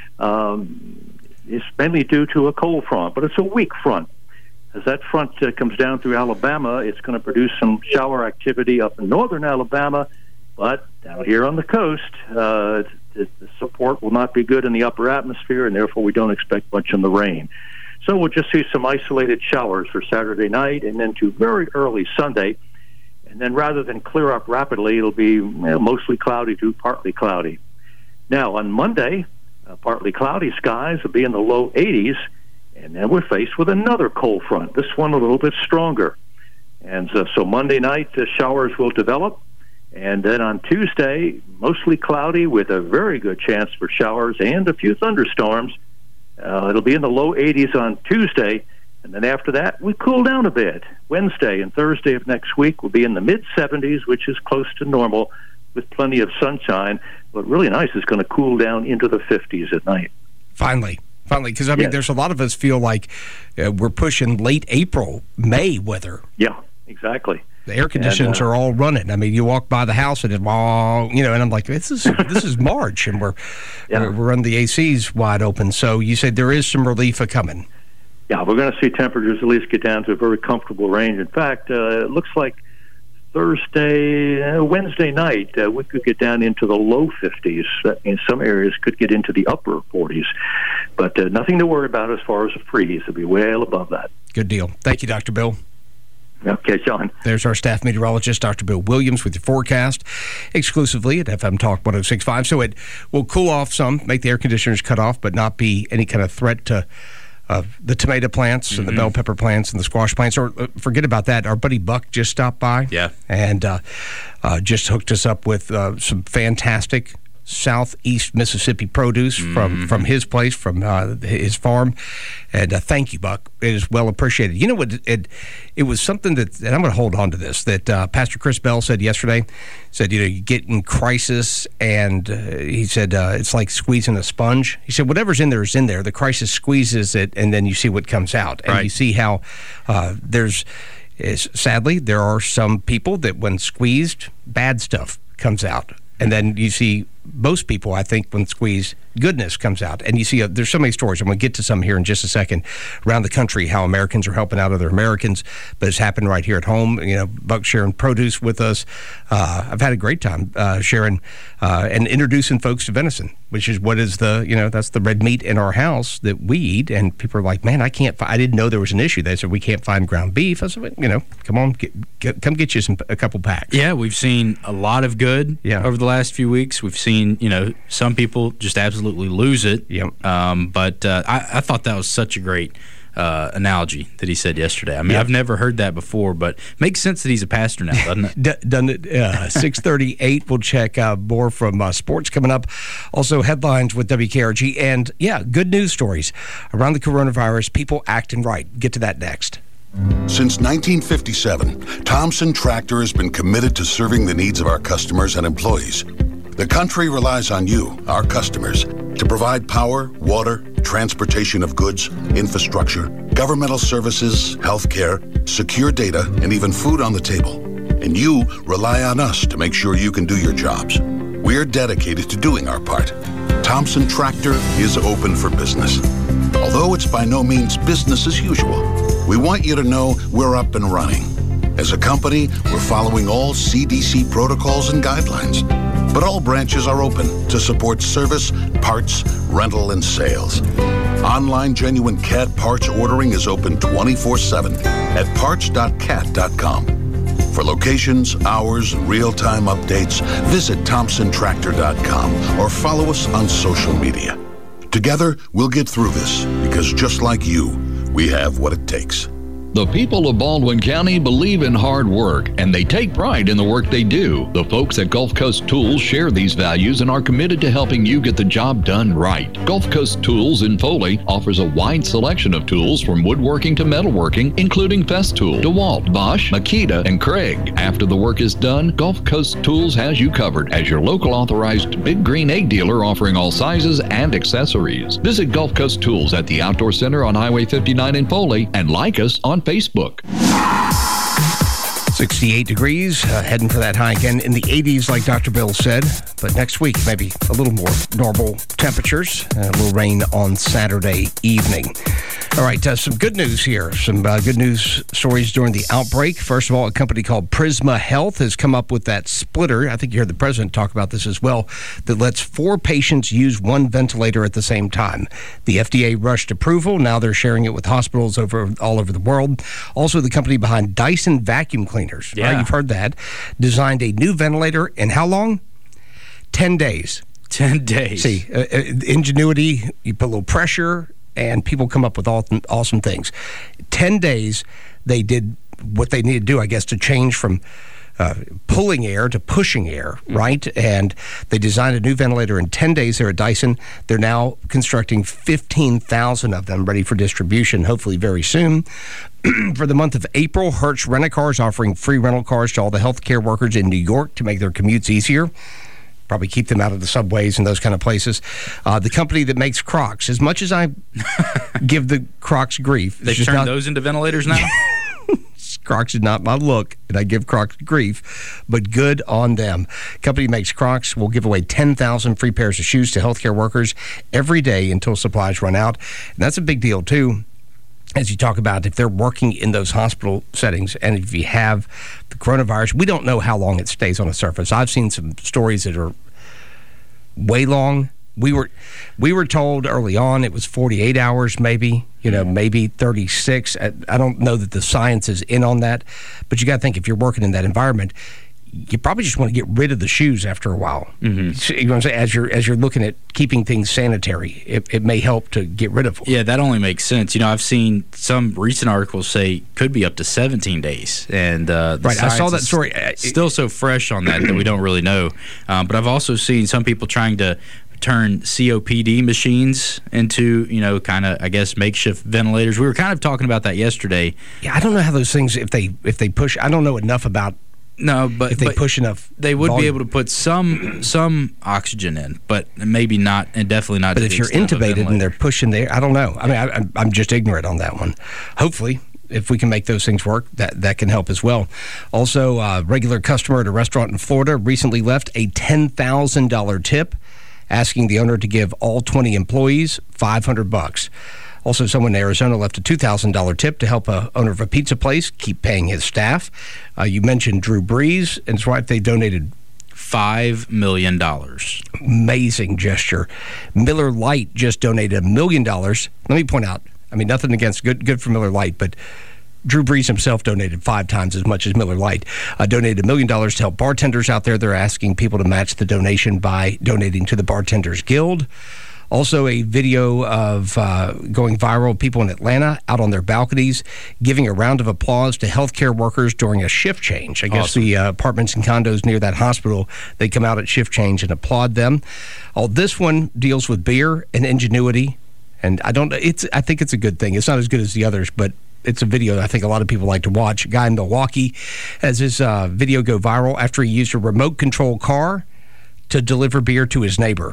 is mainly due to a cold front, but it's a weak front. As that front comes down through Alabama, it's going to produce some shower activity up in northern Alabama, but down here on the coast, the support will not be good in the upper atmosphere, and therefore we don't expect much in the rain. So we'll just see some isolated showers for Saturday night and then to very early Sunday. And then rather than clear up rapidly, it'll be mostly cloudy to partly cloudy. Now, on Monday, partly cloudy skies will be in the low 80s, and then we're faced with another cold front, this one a little bit stronger. And so Monday night, the showers will develop. And then on Tuesday, mostly cloudy with a very good chance for showers and a few thunderstorms. It'll be in the low 80s on Tuesday. And then after that, we cool down a bit. Wednesday and Thursday of next week will be in the mid-70s, which is close to normal, with plenty of sunshine. But really nice, it's going to cool down into the 50s at night. Finally, because, I mean, there's a lot of us feel like we're pushing late April, May weather. Yeah, exactly. The air conditioners are all running. I mean, you walk by the house and and I'm like, this is March, and we're running the ACs wide open. So you said there is some relief coming. Yeah, we're going to see temperatures at least get down to a very comfortable range. In fact, it looks like Wednesday night, we could get down into the low 50s. That means some areas could get into the upper 40s. But nothing to worry about as far as a freeze. It'll be well above that. Good deal. Thank you, Dr. Bill. Okay, Sean. There's our staff meteorologist, Dr. Bill Williams, with your forecast exclusively at FM Talk 106.5. So it will cool off some, make the air conditioners cut off, but not be any kind of threat to the tomato plants and the bell pepper plants and the squash plants. Or forget about that. Our buddy Buck just stopped by. Yeah. And just hooked us up with some fantastic Southeast Mississippi produce from his place, from his farm. And thank you, Buck. It is well appreciated. You know what? It was something that, and I'm going to hold on to this, that Pastor Chris Bell said yesterday. Said, you get in crisis, and he said it's like squeezing a sponge. He said whatever's in there is in there. The crisis squeezes it, and then you see what comes out. And you see how sadly, there are some people that when squeezed, bad stuff comes out. And then you see most people, I think, when squeezed, goodness comes out. And you see there's so many stories. I'm going to get to some here in just a second around the country, how Americans are helping out other Americans. But it's happened right here at home. Buck sharing produce with us. I've had a great time sharing and introducing folks to venison, which is what is that's the red meat in our house that we eat. And people are like, man, I didn't know there was an issue. They said, we can't find ground beef. I said, come on, come get you a couple packs. Yeah, we've seen a lot of good over the last few weeks. We've seen, some people just absolutely lose it. Yep. But I thought that was such a great analogy that he said yesterday. I mean, I've never heard that before, but makes sense that he's a pastor now, doesn't it? Doesn't it? 6:38. We'll check more from sports coming up. Also, headlines with WKRG. And, good news stories around the coronavirus. People acting right. Get to that next. Since 1957, Thompson Tractor has been committed to serving the needs of our customers and employees. The country relies on you, our customers, to provide power, water, transportation of goods, infrastructure, governmental services, healthcare, secure data, and even food on the table. And you rely on us to make sure you can do your jobs. We're dedicated to doing our part. Thompson Tractor is open for business. Although it's by no means business as usual, we want you to know we're up and running. As a company, we're following all CDC protocols and guidelines. But all branches are open to support service, parts, rental, and sales. Online genuine cat parts ordering is open 24/7 at parts.cat.com. For locations, hours, and real-time updates, visit thompsontractor.com or follow us on social media. Together, we'll get through this because just like you, we have what it takes. The people of Baldwin County believe in hard work, and they take pride in the work they do. The folks at Gulf Coast Tools share these values and are committed to helping you get the job done right. Gulf Coast Tools in Foley offers a wide selection of tools from woodworking to metalworking, including Festool, DeWalt, Bosch, Makita, and Craig. After the work is done, Gulf Coast Tools has you covered as your local authorized Big Green Egg dealer offering all sizes and accessories. Visit Gulf Coast Tools at the Outdoor Center on Highway 59 in Foley and like us on Facebook. 68 degrees, heading for that high again in the 80s, like Dr. Bill said. But next week, maybe a little more normal temperatures. A little rain on Saturday evening. All right, some good news here. Some good news stories during the outbreak. First of all, a company called Prisma Health has come up with that splitter. I think you heard the president talk about this as well, that lets 4 patients use 1 ventilator at the same time. The FDA rushed approval. Now they're sharing it with hospitals all over the world. Also, the company behind Dyson vacuum cleaners. Yeah. Right, you've heard that. Designed a new ventilator in how long? 10 days. 10 days. See, ingenuity, you put a little pressure, and people come up with awesome things. 10 days, they did what they needed to do, I guess, to change from pulling air to pushing air, right? And they designed a new ventilator in 10 days there at Dyson. They're now constructing 15,000 of them ready for distribution, hopefully very soon. For the month of April, Hertz Rent-A-Car is offering free rental cars to all the healthcare workers in New York to make their commutes easier. Probably keep them out of the subways and those kind of places. The company that makes Crocs, as much as I give the Crocs grief. They've turned those into ventilators now? Crocs is not my look, and I give Crocs grief, but good on them. Company makes Crocs. Will give away 10,000 free pairs of shoes to healthcare workers every day until supplies run out. And that's a big deal, too, as you talk about if they're working in those hospital settings, and if you have the coronavirus, we don't know how long it stays on the surface. I've seen some stories that are way long. We were told early on it was 48 hours, maybe, maybe 36. I don't know that the science is in on that, but you got to think if you're working in that environment, you probably just want to get rid of the shoes after a while. Mm-hmm. You know what I'm saying? As you're looking at keeping things sanitary, it may help to get rid of them. Yeah, that only makes sense. I've seen some recent articles say could be up to 17 days, and right. I saw that story. Still so fresh on that we don't really know. But I've also seen some people trying to turn COPD machines into, kind of, I guess, makeshift ventilators. We were kind of talking about that yesterday. Yeah, I don't know how those things, if they push, I don't know enough about. No, but if they push enough, they would be able to put some oxygen in, but maybe not, and definitely not. But if you're intubated and they're pushing there, I don't know. I mean, I'm just ignorant on that one. Hopefully, if we can make those things work, that can help as well. Also, a regular customer at a restaurant in Florida recently left a $10,000 tip, asking the owner to give all 20 employees $500. Also, someone in Arizona left a $2,000 tip to help a owner of a pizza place keep paying his staff. You mentioned Drew Brees, and his wife, they donated $5 million. Amazing gesture. Miller Lite just donated $1 million. Let me point out, I mean, nothing against good for Miller Lite, but Drew Brees himself donated 5 times as much as Miller Lite. Donated $1 million to help bartenders out there. They're asking people to match the donation by donating to the Bartenders Guild. Also, a video of going viral, people in Atlanta out on their balconies giving a round of applause to healthcare workers during a shift change. I guess the apartments and condos near that hospital, they come out at shift change and applaud them. This one deals with beer and ingenuity, and I think it's a good thing. It's not as good as the others, but it's a video that I think a lot of people like to watch. A guy in Milwaukee has his video go viral after he used a remote control car to deliver beer to his neighbor.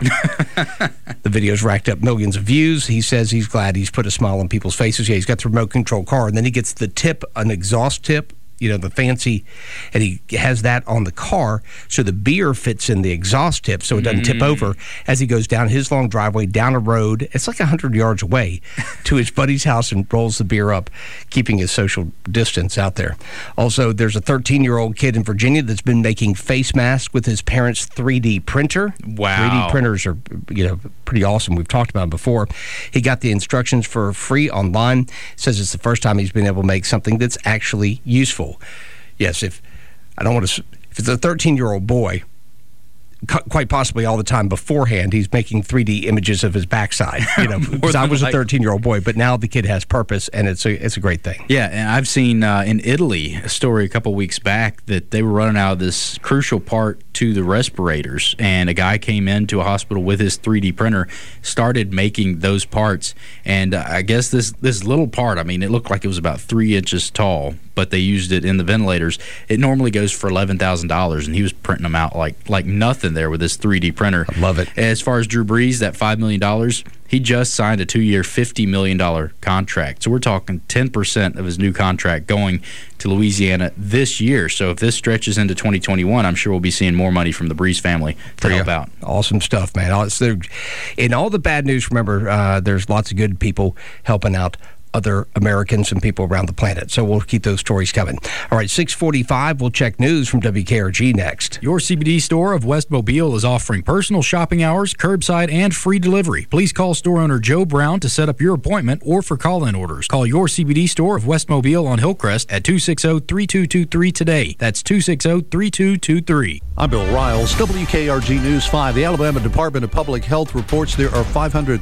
The video's racked up millions of views. He says he's glad he's put a smile on people's faces. Yeah, he's got the remote control car, and then he gets the tip, an exhaust tip, the fancy, and he has that on the car, so the beer fits in the exhaust tip so it doesn't tip over as he goes down his long driveway, down a road, it's like 100 yards away, to his buddy's house and rolls the beer up, keeping his social distance out there. Also, there's a 13-year-old kid in Virginia that's been making face masks with his parents' 3D printer. Wow. 3D printers are, pretty awesome. We've talked about them before. He got the instructions for free online. Says it's the first time he's been able to make something that's actually useful. Yes, if it's a 13-year-old boy, quite possibly all the time beforehand, he's making 3D images of his backside. Because I was a 13-year-old boy, but now the kid has purpose, and it's a great thing. Yeah, and I've seen in Italy a story a couple weeks back that they were running out of this crucial part to the respirators, and a guy came into a hospital with his 3D printer, started making those parts, and I guess this little part, I mean, it looked like it was about 3 inches tall, but they used it in the ventilators. It normally goes for $11,000, and he was printing them out like nothing there with this 3D printer. I love it. As far as Drew Brees, that $5 million, he just signed a 2-year, $50 million contract. So we're talking 10% of his new contract going to Louisiana this year. So if this stretches into 2021, I'm sure we'll be seeing more money from the Brees family to help out. Awesome stuff, man. In all the bad news, remember, there's lots of good people helping out other Americans and people around the planet. So we'll keep those stories coming. All right, 6:45, we'll check news from WKRG next. Your CBD store of West Mobile is offering personal shopping hours, curbside, and free delivery. Please call store owner Joe Brown to set up your appointment or for call-in orders. Call your CBD store of West Mobile on Hillcrest at 260-3223 today. That's 260-3223. I'm Bill Riles, WKRG News 5. The Alabama Department of Public Health reports there are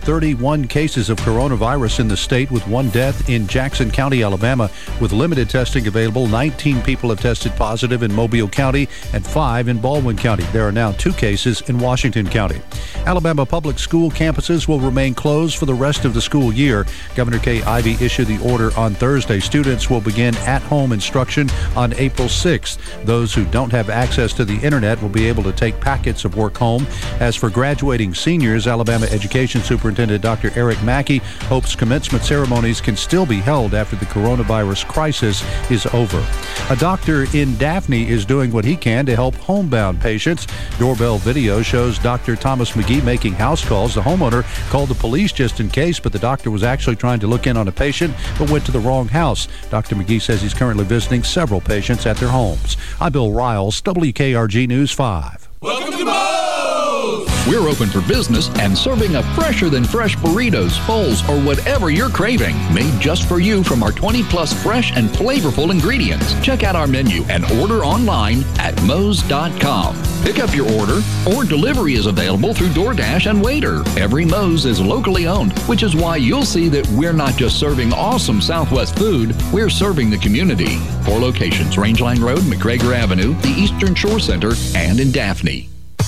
531 cases of coronavirus in the state, with one death in Jackson County, Alabama. With limited testing available, 19 people have tested positive in Mobile County and 5 in Baldwin County. There are now 2 cases in Washington County. Alabama public school campuses will remain closed for the rest of the school year. Governor Kay Ivey issued the order on Thursday. Students will begin at-home instruction on April 6th. Those who don't have access to the internet will be able to take packets of work home. As for graduating seniors, Alabama Education Superintendent Dr. Eric Mackey hopes commencement ceremonies can still be held after the coronavirus crisis is over. A doctor in Daphne is doing what he can to help homebound patients. Doorbell video shows Dr. Thomas McGee making house calls. The homeowner called the police just in case, but the doctor was actually trying to look in on a patient but went to the wrong house. Dr. McGee says he's currently visiting several patients at their homes. I'm Bill Riles, WKRG News 5. Welcome to Moe's! We're open for business and serving up fresher than fresh burritos, bowls, or whatever you're craving. Made just for you from our 20-plus fresh and flavorful ingredients. Check out our menu and order online at Moe's.com. Pick up your order or delivery is available through DoorDash and Waiter. Every Moe's is locally owned, which is why you'll see that we're not just serving awesome Southwest food, we're serving the community. 4 locations: Rangeline Road, McGregor Avenue, the Eastern Shore Center, and in Daphne.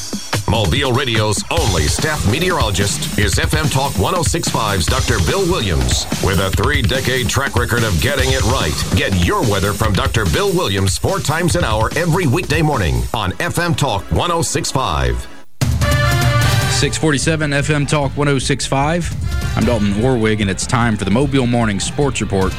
Mobile Radio's only staff meteorologist is FM Talk 106.5's Dr. Bill Williams. With a 3-decade track record of getting it right, get your weather from Dr. Bill Williams 4 times an hour every weekday morning on FM Talk 106.5. 647 FM Talk 106.5. I'm Dalton Orwig, and it's time for the Mobile Morning Sports Report.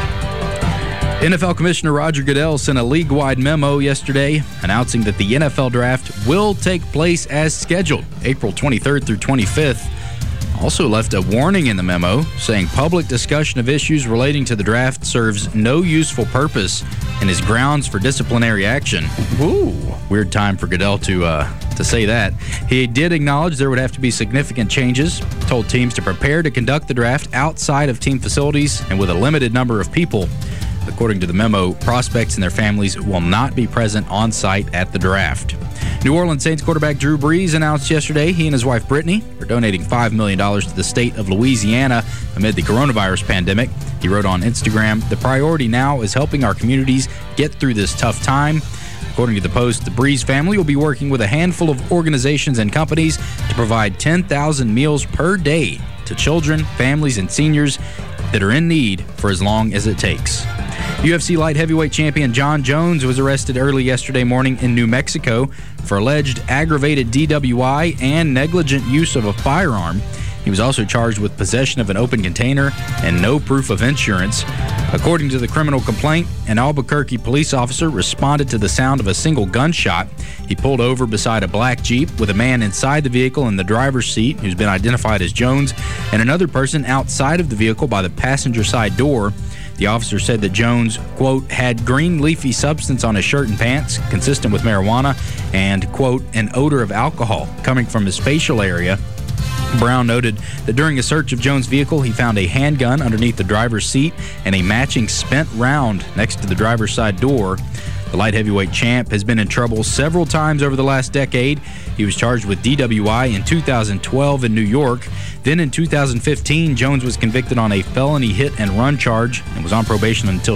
NFL Commissioner Roger Goodell sent a league-wide memo yesterday announcing that the NFL Draft will take place as scheduled, April 23rd through 25th. Also left a warning in the memo saying public discussion of issues relating to the draft serves no useful purpose and is grounds for disciplinary action. Ooh, weird time for Goodell to say that. He did acknowledge there would have to be significant changes, told teams to prepare to conduct the draft outside of team facilities and with a limited number of people. According to the memo, prospects and their families will not be present on site at the draft. New Orleans Saints quarterback Drew Brees announced yesterday he and his wife Brittany are donating $5 million to the state of Louisiana amid the coronavirus pandemic. He wrote on Instagram, "The priority now is helping our communities get through this tough time." According to the Post, the Brees family will be working with a handful of organizations and companies to provide 10,000 meals per day to children, families, and seniors that are in need for as long as it takes. UFC light heavyweight champion John Jones was arrested early yesterday morning in New Mexico for alleged aggravated DWI and negligent use of a firearm. He was also charged with possession of an open container and no proof of insurance. According to the criminal complaint, an Albuquerque police officer responded to the sound of a single gunshot. He pulled over beside a black Jeep with a man inside the vehicle in the driver's seat, who's been identified as Jones, and another person outside of the vehicle by the passenger side door. The officer said that Jones, quote, had green leafy substance on his shirt and pants, consistent with marijuana, and, quote, an odor of alcohol coming from his facial area. Brown noted that during a search of Jones' vehicle, he found a handgun underneath the driver's seat and a matching spent round next to the driver's side door. The light heavyweight champ has been in trouble several times over the last decade. He was charged with DWI in 2012 in New York. Then in 2015, Jones was convicted on a felony hit-and-run charge and was on probation until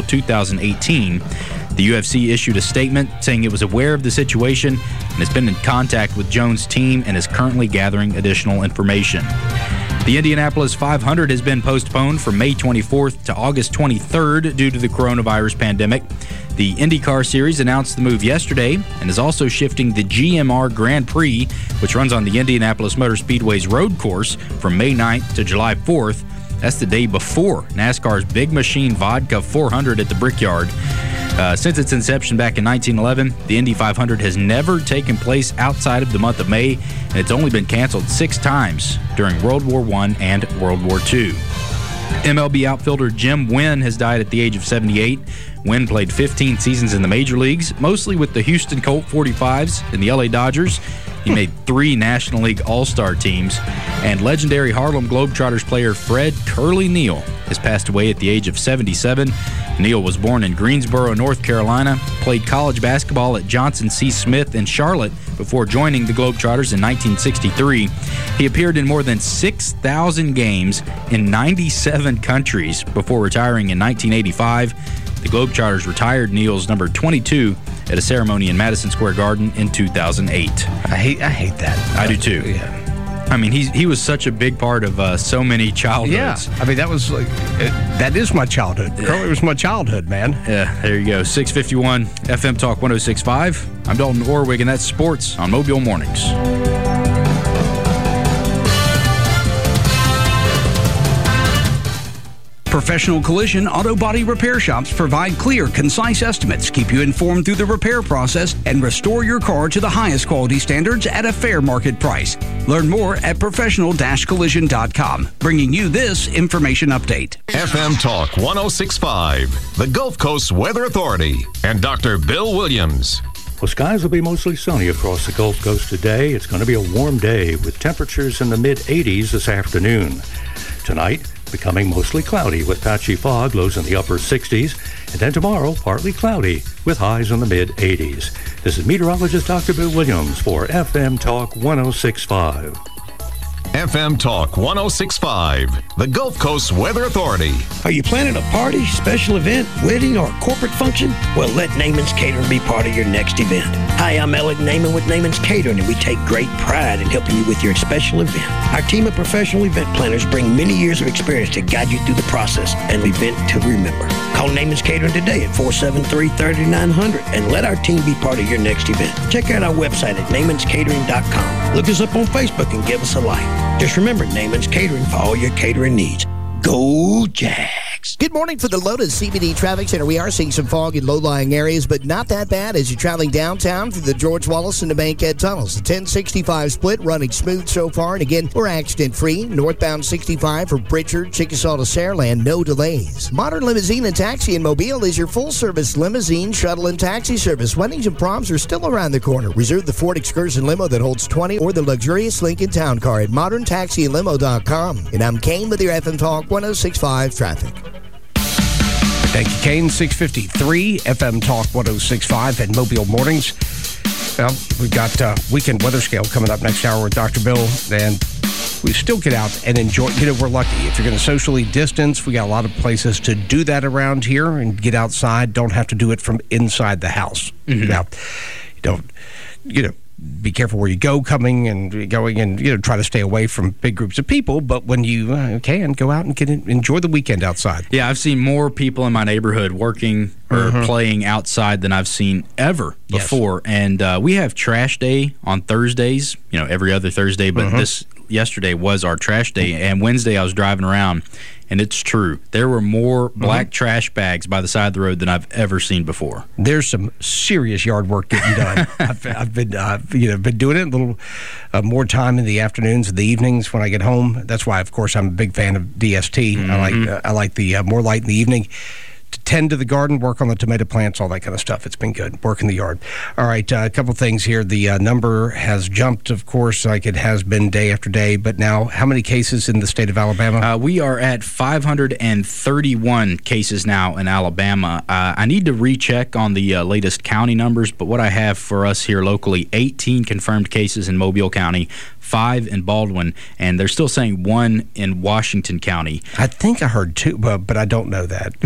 2018. The UFC issued a statement saying it was aware of the situation and has been in contact with Jones' team and is currently gathering additional information. The Indianapolis 500 has been postponed from May 24th to August 23rd due to the coronavirus pandemic. The IndyCar Series announced the move yesterday and is also shifting the GMR Grand Prix, which runs on the Indianapolis Motor Speedway's road course, from May 9th to July 4th. That's the day before NASCAR's Big Machine Vodka 400 at the Brickyard. Since its inception back in 1911, the Indy 500 has never taken place outside of the month of May, and it's only been canceled 6 times during World War I and World War II. MLB outfielder Jim Wynn has died at the age of 78. Wynn played 15 seasons in the major leagues, mostly with the Houston Colt 45s and the LA Dodgers. He made 3 National League All-Star teams. And legendary Harlem Globetrotters player Fred Curly Neal has passed away at the age of 77. Neal was born in Greensboro, North Carolina, played college basketball at Johnson C. Smith in Charlotte before joining the Globetrotters in 1963. He appeared in more than 6,000 games in 97 countries before retiring in 1985. The Globetrotters retired Neal's number 22 at a ceremony in Madison Square Garden in 2008. I hate that. I do too. Yeah. I mean, he was such a big part of so many childhoods. Yeah, I mean, that was like, that is my childhood. Curly was my childhood, man. Yeah, there you go. 651 FM Talk 106.5. I'm Dalton Orwig, and that's sports on Mobile Mornings. Professional Collision Auto Body Repair Shops provide clear, concise estimates, keep you informed through the repair process, and restore your car to the highest quality standards at a fair market price. Learn more at professional-collision.com, bringing you this information update. FM Talk 106.5, the Gulf Coast Weather Authority, and Dr. Bill Williams. Well, skies will be mostly sunny across the Gulf Coast today. It's going to be a warm day with temperatures in the mid-80s this afternoon. Tonight, becoming mostly cloudy with patchy fog, lows in the upper 60s. And then tomorrow, partly cloudy with highs in the mid-80s. This is meteorologist Dr. Bill Williams for FM Talk 106.5. FM Talk 106.5, the Gulf Coast Weather Authority. Are you planning a party, special event, wedding, or corporate function? Well, let Naaman's Catering be part of your next event. Hi, I'm Alec Naaman with Naaman's Catering, and we take great pride in helping you with your special event. Our team of professional event planners bring many years of experience to guide you through the process and event to remember. Call Naaman's Catering today at 473-3900 and let our team be part of your next event. Check out our website at naaman'scatering.com. Look us up on Facebook and give us a like. Just remember, Naaman's Catering for all your catering needs. Go Jags! Good morning for the Lotus CBD Traffic Center. We are seeing some fog in low-lying areas, but not that bad as you're traveling downtown through the George Wallace and the Bankhead tunnels. The 1065 split running smooth so far, and again, we're accident-free. Northbound 65 from Pritchard, Chickasaw to Saraland, no delays. Modern Limousine and Taxi in Mobile is your full-service limousine, shuttle, and taxi service. Weddings and proms are still around the corner. Reserve the Ford Excursion limo that holds 20 or the luxurious Lincoln Town Car at moderntaxiandlimo.com. And I'm Kane with your FM Talk 106.5 traffic. Thank you, Kane. 653 FM Talk 106.5 and Mobile Mornings. Well, we've got weekend weather scale coming up next hour with Dr. Bill, and we still get out and enjoy. You know, we're lucky. If you're going to socially distance, we got a lot of places to do that around here and get outside. Don't have to do it from inside the house. Mm-hmm. Now, be careful where you go coming and going, and try to stay away from big groups of people, but when you can, go out and enjoy the weekend outside. Yeah, I've seen more people in my neighborhood working or playing outside than I've seen ever before. Yes. And we have trash day on Thursdays, every other Thursday, but yesterday was our trash day, and Wednesday I was driving around, and it's true. There were more black trash bags by the side of the road than I've ever seen before. There's some serious yard work getting done. I've been doing it a little more time in the afternoons and the evenings when I get home. That's why, of course, I'm a big fan of DST. I like the more light in the evening. To tend to the garden, work on the tomato plants, all that kind of stuff. It's been good. Work in the yard. All right, a couple things here. The number has jumped, of course, like it has been day after day. But now, how many cases in the state of Alabama? We are at 531 cases now in Alabama. I need to recheck on the latest county numbers, but what I have for us here locally, 18 confirmed cases in Mobile County, 5 in Baldwin, and they're still saying 1 in Washington County. I think I heard 2, but I don't know that. Yeah,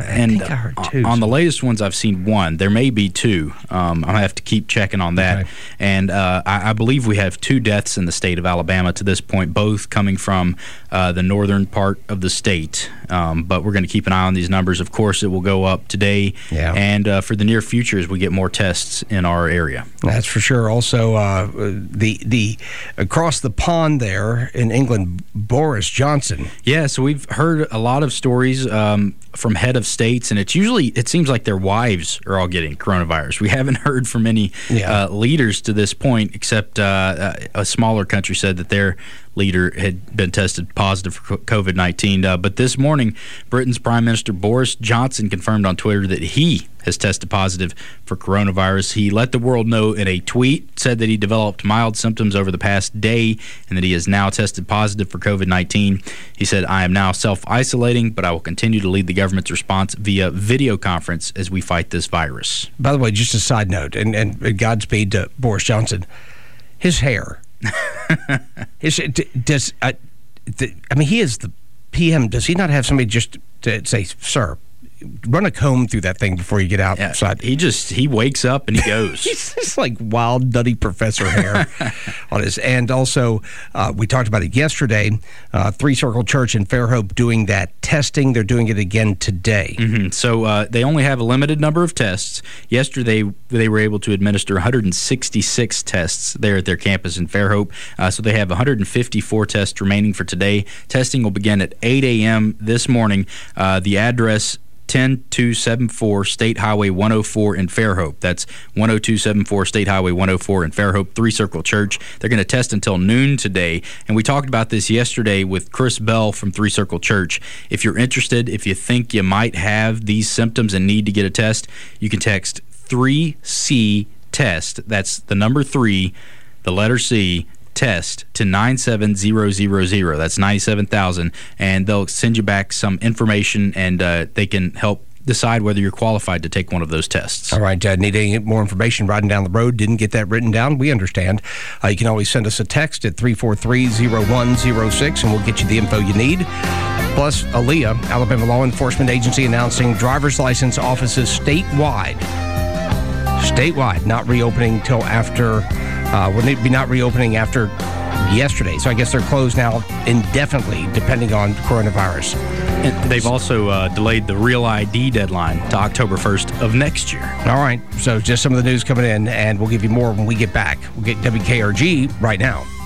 And I heard two. On the latest ones, I've seen one. There may be two. I'll have to keep checking on that. Okay. And I believe we have 2 deaths in the state of Alabama to this point, both coming from the northern part of the state. But we're going to keep an eye on these numbers. Of course, it will go up today and for the near future as we get more tests in our area. That's for sure. Also, the across the pond there in England, Boris Johnson. Yeah, so we've heard a lot of stories from head of states, and it seems like their wives are all getting coronavirus. We haven't heard from any leaders to this point, except a smaller country said that their leader had been tested positive for COVID-19. But this morning, Britain's Prime Minister Boris Johnson confirmed on Twitter that he has tested positive for coronavirus. He let the world know in a tweet, said that he developed mild symptoms over the past day and that he has now tested positive for COVID-19. He said, "I am now self-isolating, but I will continue to lead the government's response via video conference as we fight this virus." By the way, just a side note, and Godspeed to Boris Johnson, his hair. He is the PM. Does he not have somebody just to say, "Sir, run a comb through that thing before you get outside"? He wakes up and he goes. He's just like wild, nutty professor hair on his. And also, we talked about it yesterday. Three Circle Church in Fairhope doing that testing. They're doing it again today. Mm-hmm. So they only have a limited number of tests. Yesterday, they were able to administer 166 tests there at their campus in Fairhope. So they have 154 tests remaining for today. Testing will begin at 8 a.m. this morning. The address 10274 State Highway 104 in Fairhope. That's 10274 State Highway 104 in Fairhope, Three Circle Church. They're going to test until noon today. And we talked about this yesterday with Chris Bell from Three Circle Church. If you're interested, if you think you might have these symptoms and need to get a test, you can text 3C test. That's the number 3, the letter C, test to 97000. That's 97,000, and they'll send you back some information, and they can help decide whether you're qualified to take one of those tests. All right, need any more information riding down the road, didn't get that written down, we understand. You can always send us a text at 343-0106, and we'll get you the info you need. Plus, ALEA, Alabama Law Enforcement Agency, announcing driver's license offices statewide, not reopening till after, not reopening after yesterday. So I guess they're closed now indefinitely, depending on coronavirus. And they've also delayed the Real ID deadline to October 1st of next year. All right. So just some of the news coming in, and we'll give you more when we get back. We'll get WKRG right now.